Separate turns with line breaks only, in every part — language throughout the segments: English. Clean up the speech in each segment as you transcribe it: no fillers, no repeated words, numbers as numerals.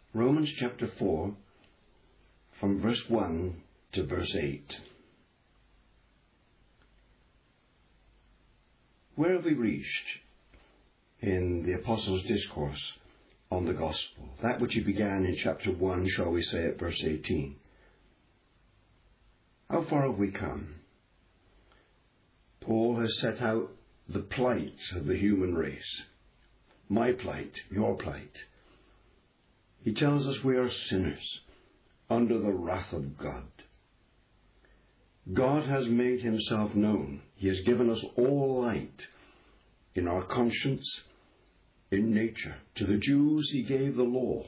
Romans chapter 4, from verse 1 to verse 8. Where have we reached in the Apostles' Discourse on the Gospel? That which he began in chapter 1, shall we say, at verse 18. How far have we come? Paul has set out the plight of the human race. My plight, your plight. He tells us we are sinners under the wrath of God. God has made himself known. He has given us all light in our conscience, in nature. To the Jews he gave the law.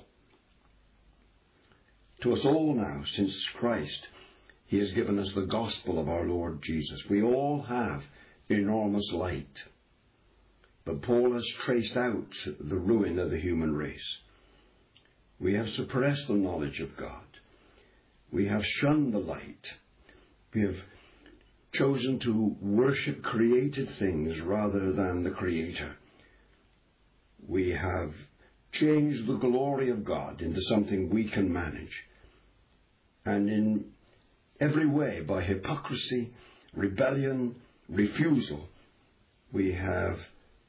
To us all now, since Christ, he has given us the gospel of our Lord Jesus. We all have enormous light. But Paul has traced out the ruin of the human race. We have suppressed the knowledge of God. We have shunned the light. We have chosen to worship created things rather than the Creator. We have changed the glory of God into something we can manage. And in every way, by hypocrisy, rebellion, refusal, we have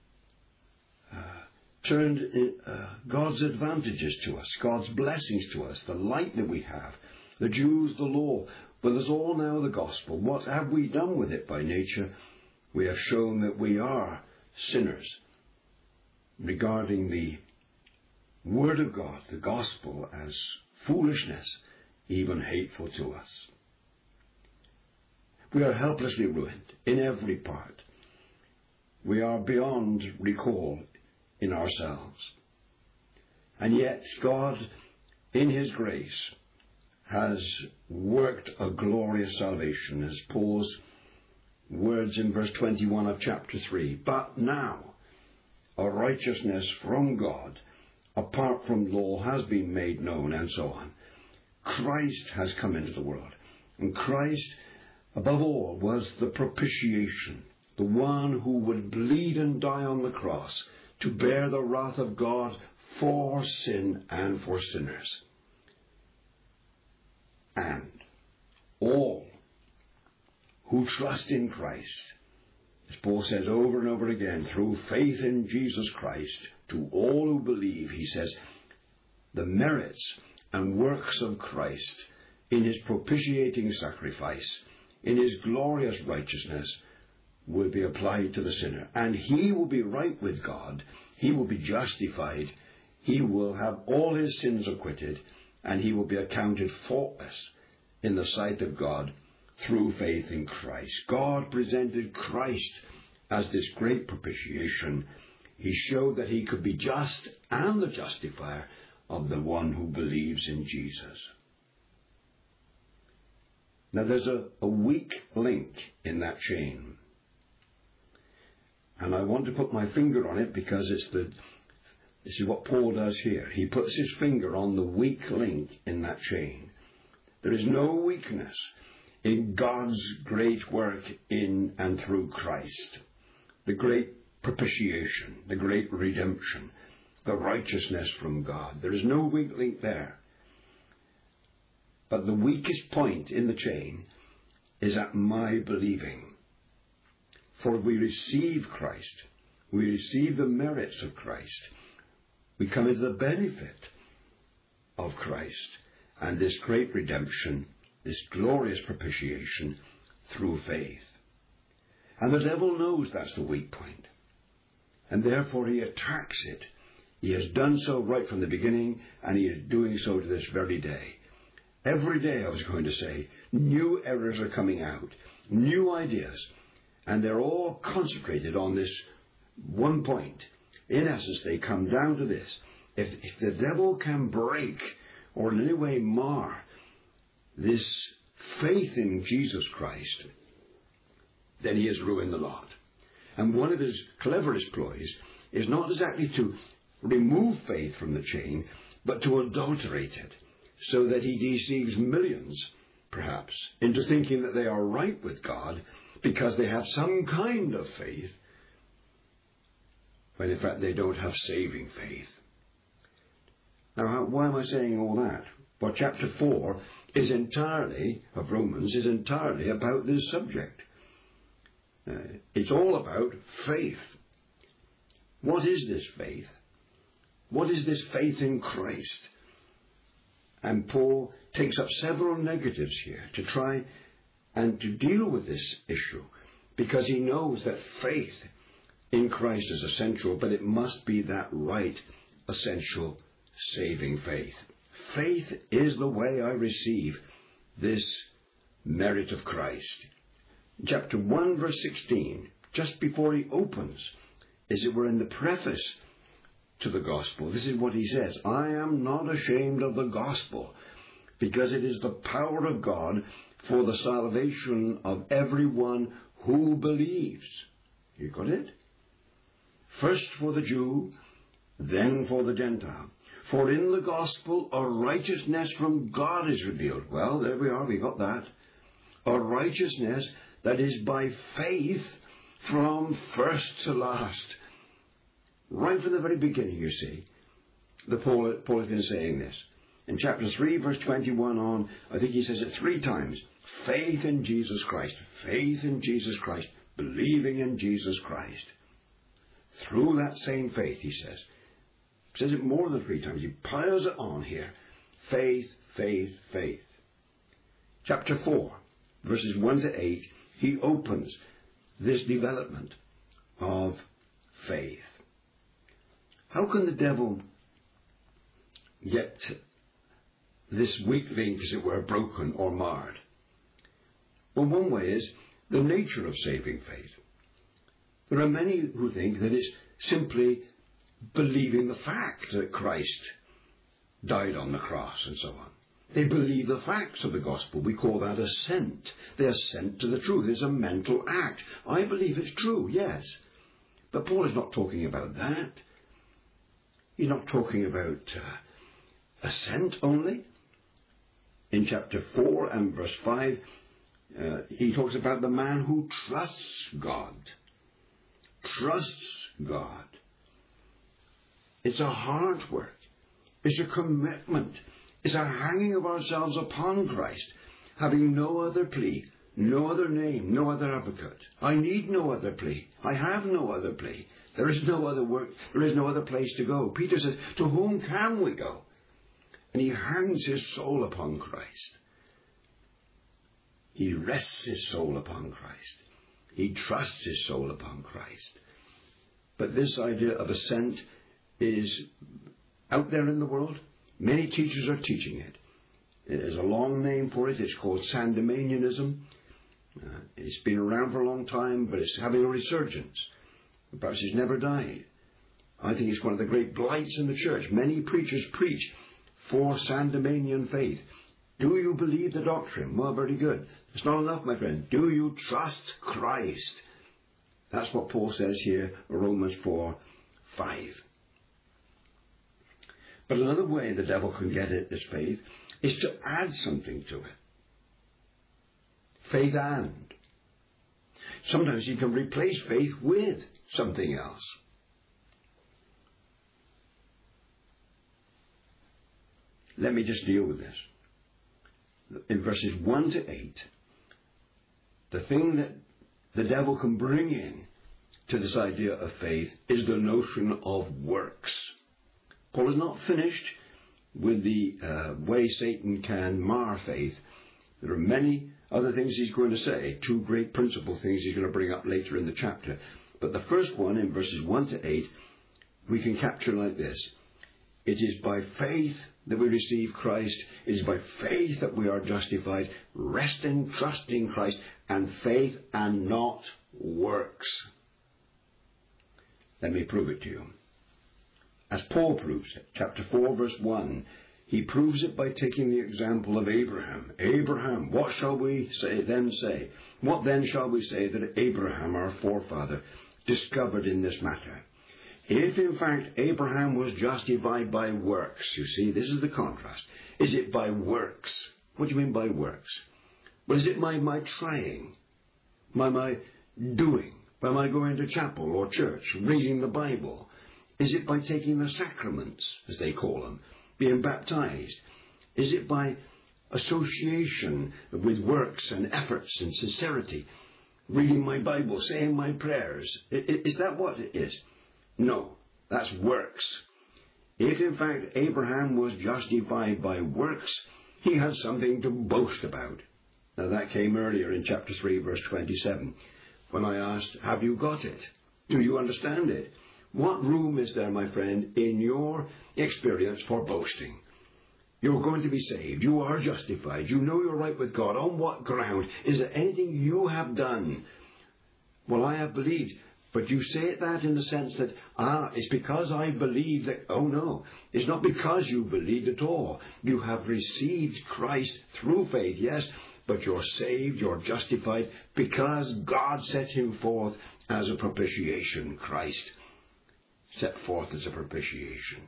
turned God's advantages to us, God's blessings to us, the light that we have, the Jews, the law, but there's all now the gospel. What have we done with it by nature? We have shown that we are sinners, regarding the Word of God, the gospel, as foolishness, even hateful to us. We are helplessly ruined in every part. We are beyond recall in ourselves. And yet God, in his grace, has worked a glorious salvation, as Paul's words in verse 21 of chapter 3. But now a righteousness from God, apart from law, has been made known, and so on. Christ has come into the world. And Christ, above all, was the propitiation, the one who would bleed and die on the cross to bear the wrath of God for sin and for sinners. And all who trust in Christ, as Paul says over and over again, through faith in Jesus Christ, to all who believe, he says, the merits and works of Christ in his propitiating sacrifice, in his glorious righteousness, will be applied to the sinner. And he will be right with God. He will be justified. He will have all his sins acquitted, and he will be accounted faultless in the sight of God through faith in Christ. God presented Christ as this great propitiation. He showed that he could be just and the justifier of the one who believes in Jesus. Now there's a weak link in that chain. And I want to put my finger on it because this is what Paul does here. He puts his finger on the weak link in that chain. There is no weakness in God's great work in and through Christ. The great propitiation, the great redemption, the righteousness from God. There is no weak link there. But the weakest point in the chain is at my believing. For we receive Christ. We receive the merits of Christ. We come into the benefit of Christ and this great redemption, this glorious propitiation through faith. And the devil knows that's the weak point. And therefore he attacks it. He has done so right from the beginning, and he is doing so to this very day. Every day, I was going to say, new errors are coming out, new ideas, and they're all concentrated on this one point. In essence, they come down to this. If the devil can break or in any way mar this faith in Jesus Christ, then he has ruined the lot. And one of his cleverest ploys is not exactly to remove faith from the chain, but to adulterate it, so that he deceives millions, perhaps, into thinking that they are right with God because they have some kind of faith, when in fact they don't have saving faith. Now, why am I saying all that? Well, chapter 4 of Romans is entirely about this subject. It's all about faith. What is this faith? What is this faith in Christ? And Paul takes up several negatives here to try and to deal with this issue, because he knows that faith in Christ is essential, but it must be that right, essential, saving faith. Faith is the way I receive this merit of Christ. Chapter 1, verse 16, just before he opens, as it were in the preface to the gospel, this is what he says: I am not ashamed of the gospel, because it is the power of God for the salvation of everyone who believes. You got it? First for the Jew, then for the Gentile. For in the gospel a righteousness from God is revealed. Well, there we are, we got that. A righteousness that is by faith from first to last. Right from the very beginning, you see, Paul has been saying this. In chapter 3, verse 21 on, I think he says it 3 times. Faith in Jesus Christ. Faith in Jesus Christ. Believing in Jesus Christ. Through that same faith, he says. He says it more than 3 times. He piles it on here. Faith, faith, faith. Chapter 4, verses 1 to 8, he opens this development of faith. How can the devil get this weak link, as it were, broken or marred? Well, one way is the nature of saving faith. There are many who think that it's simply believing the fact that Christ died on the cross and so on. They believe the facts of the gospel. We call that assent. They assent to the truth. It's a mental act. I believe it's true, yes. But Paul is not talking about that. He's not talking about assent only. In chapter 4 and verse 5, he talks about the man who trusts God. Trusts God. It's a hard work. It's a commitment. It's a hanging of ourselves upon Christ, having no other plea, no other name, no other advocate. I need no other plea. I have no other plea. There is no other work. There is no other place to go. Peter says, to whom can we go? And he hangs his soul upon Christ. He rests his soul upon Christ. He trusts his soul upon Christ. But this idea of assent is out there in the world. Many teachers are teaching it. There's a long name for it. It's called Sandemanianism. It's been around for a long time, but it's having a resurgence. Perhaps it's never died. I think it's one of the great blights in the church. Many preachers preach for Sandemanian faith. Do you believe the doctrine? Well, very good. It's not enough, my friend. Do you trust Christ? That's what Paul says here, Romans 4:5. But another way the devil can get at this faith is to add something to it. Faith and. Sometimes he can replace faith with something else. Let me just deal with this. In verses 1 to 8, the thing that the devil can bring in to this idea of faith is the notion of works. Paul is not finished with the way Satan can mar faith. There are many other things he's going to say, 2 great principal things he's going to bring up later in the chapter. But the first one, in verses 1 to 8, we can capture like this. It is by faith that we receive Christ. It is by faith that we are justified, resting, trusting Christ, and faith and not works. Let me prove it to you. As Paul proves it, chapter 4, verse 1, he proves it by taking the example of Abraham. Abraham, what shall we say? What then shall we say that Abraham, our forefather, discovered in this matter? If in fact Abraham was justified by works, you see, this is the contrast. Is it by works? What do you mean by works? Well, is it by my trying? By my doing? By my going to chapel or church, reading the Bible? Is it by taking the sacraments, as they call them? being baptized? Is it by association with works and efforts and sincerity? Reading my Bible, saying my prayers? Is that what it is? No, that's works. If in fact Abraham was justified by works, he had something to boast about. Now that came earlier in chapter 3, verse 27, when I asked, have you got it? Do you understand it? What room is there, my friend, in your experience for boasting? You're going to be saved. You are justified. You know you're right with God. On what ground? Is there anything you have done? Well, I have believed. But you say that in the sense that, it's because I believe that. Oh no, it's not because you believed at all. You have received Christ through faith, yes, but you're saved, you're justified, because God set him forth as a propitiation. Christ set forth as a propitiation.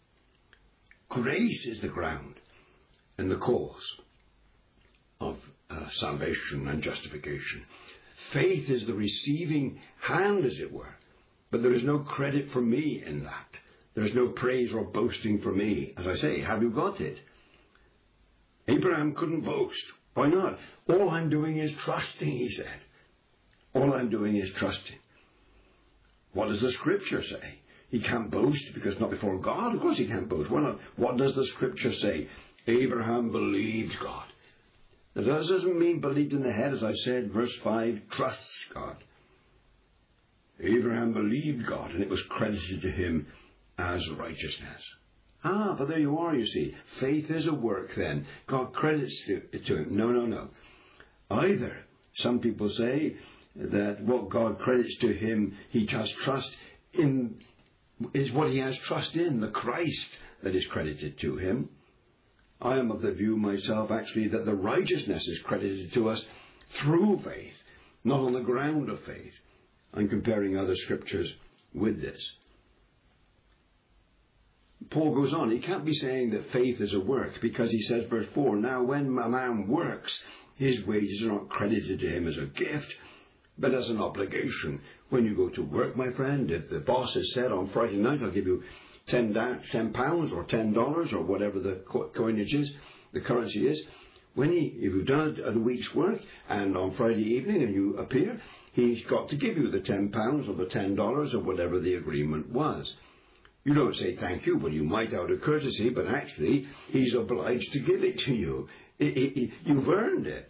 Grace is the ground and the cause of salvation and justification. Faith is the receiving hand, as it were. But there is no credit for me in that. There is no praise or boasting for me. As I say, have you got it? Abraham couldn't boast. Why not? All I'm doing is trusting, he said. All I'm doing is trusting. What does the Scripture say? He can't boast because not before God. Of course he can't boast. Why not? What does the Scripture say? Abraham believed God. Now, that doesn't mean believed in the head, as I said, verse 5, trusts God. Abraham believed God, and it was credited to him as righteousness. But there you are, you see. Faith is a work then. God credits it to him. No. Either, some people say that what God credits to him, he has trust in, is what he has trust in, the Christ that is credited to him. I am of the view myself, actually, that the righteousness is credited to us through faith, not on the ground of faith. I'm comparing other scriptures with this. Paul goes on. He can't be saying that faith is a work, because he says, verse 4, now when a man works, his wages are not credited to him as a gift, but as an obligation. When you go to work, my friend, if the boss has said on Friday night, I'll give you £10 or $10 or whatever the coinage is, the currency is, if you've done a week's work and on Friday evening and you appear, he's got to give you the £10 or the $10 or whatever the agreement was. You don't say thank you, well you might out of courtesy, but actually he's obliged to give it to you. You've earned it.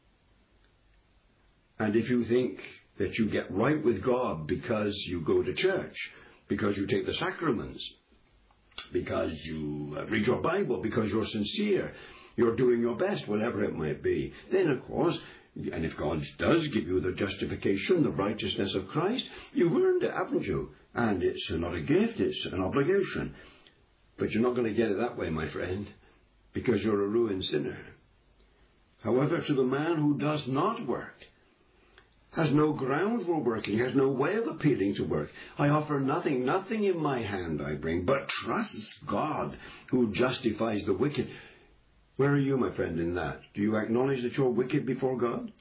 And if you think that you get right with God because you go to church, because you take the sacraments, because you read your Bible, because you're sincere, you're doing your best, whatever it might be, then of course, and if God does give you the justification, the righteousness of Christ, you've earned it, haven't you? And it's not a gift, it's an obligation. But you're not going to get it that way, my friend, because you're a ruined sinner. However, to the man who does not work, has no ground for working, has no way of appealing to work, I offer nothing in my hand I bring, but trusts God who justifies the wicked. Where are you, my friend, in that? Do you acknowledge that you're wicked before God?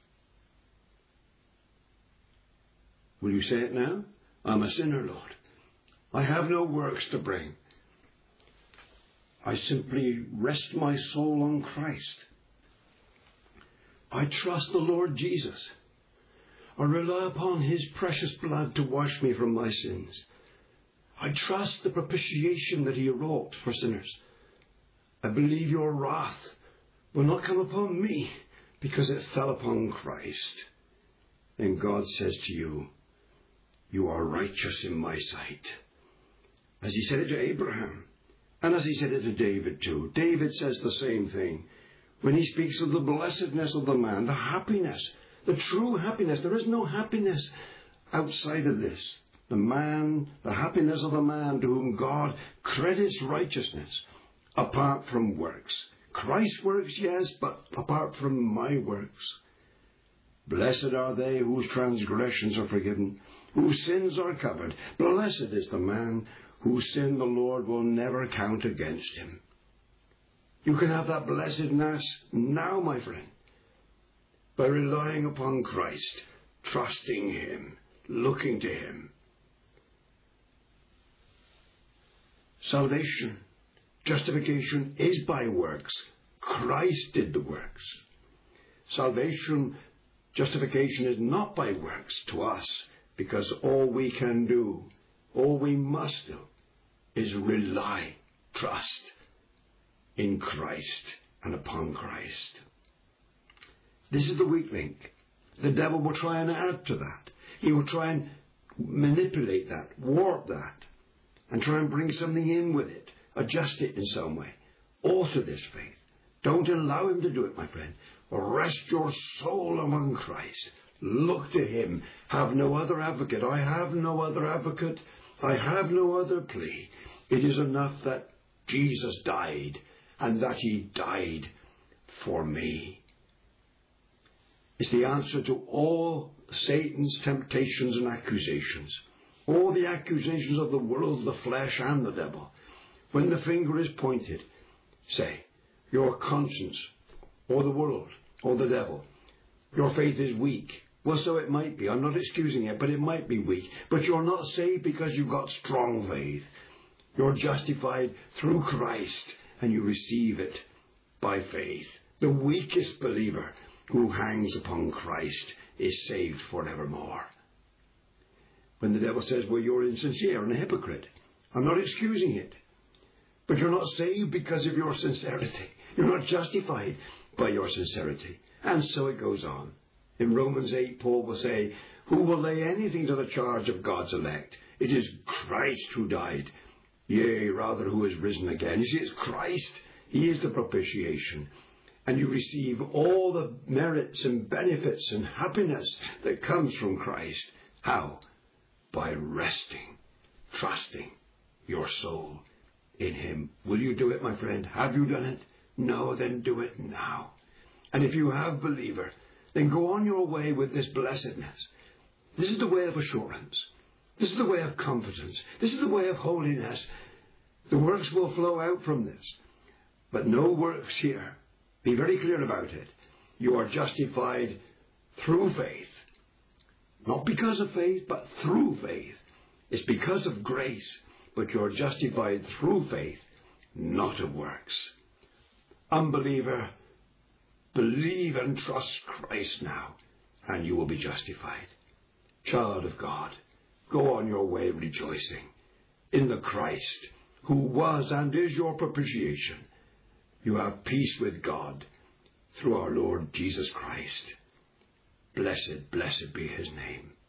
Will you say it now? I'm a sinner, Lord. I have no works to bring. I simply rest my soul on Christ. I trust the Lord Jesus. I rely upon his precious blood to wash me from my sins. I trust the propitiation that he wrought for sinners. I believe your wrath will not come upon me because it fell upon Christ. And God says to you, you are righteous in my sight. As he said it to Abraham, and as he said it to David too. David says the same thing. When he speaks of the blessedness of the man, the happiness, the true happiness. There is no happiness outside of this. The happiness of the man to whom God credits righteousness apart from works. Christ's works, yes, but apart from my works. Blessed are they whose transgressions are forgiven, whose sins are covered. Blessed is the man whose sin the Lord will never count against him. You can have that blessedness now, my friend, by relying upon Christ, trusting him, looking to him. Salvation Justification is by works. Christ did the works. Salvation, justification is not by works to us, because all we can do, all we must do, is rely, trust in Christ and upon Christ. This is the weak link. The devil will try and add to that. He will try and manipulate that, warp that, and try and bring something in with it, adjust it in some way, alter this faith. Don't allow him to do it, my friend. Rest your soul among Christ. Look to him. Have no other advocate. I have no other advocate. I have no other plea. It is enough that Jesus died, and that he died for me. It's the answer to all Satan's temptations and accusations. All the accusations of the world, the flesh, and the devil. When the finger is pointed, say, your conscience, or the world, or the devil, your faith is weak. Well, so it might be. I'm not excusing it, but it might be weak. But you're not saved because you've got strong faith. You're justified through Christ, and you receive it by faith. The weakest believer who hangs upon Christ is saved forevermore. When the devil says, well, you're insincere and a hypocrite, I'm not excusing it. But you're not saved because of your sincerity. You're not justified by your sincerity. And so it goes on. In Romans 8, Paul will say, who will lay anything to the charge of God's elect? It is Christ who died. Yea, rather, who is risen again. You see, it's Christ. He is the propitiation. And you receive all the merits and benefits and happiness that comes from Christ. How? By resting, trusting your soul in him. Will you do it, my friend? Have you done it? No, then do it now. And if you have, believer, then go on your way with this blessedness. This is the way of assurance. This is the way of confidence. This is the way of holiness. The works will flow out from this. But no works here. Be very clear about it. You are justified through faith. Not because of faith, but through faith. It's because of grace, but you're justified through faith, not of works. Unbeliever, believe and trust Christ now, and you will be justified. Child of God, go on your way rejoicing in the Christ, who was and is your propitiation. You have peace with God through our Lord Jesus Christ. Blessed, blessed be his name.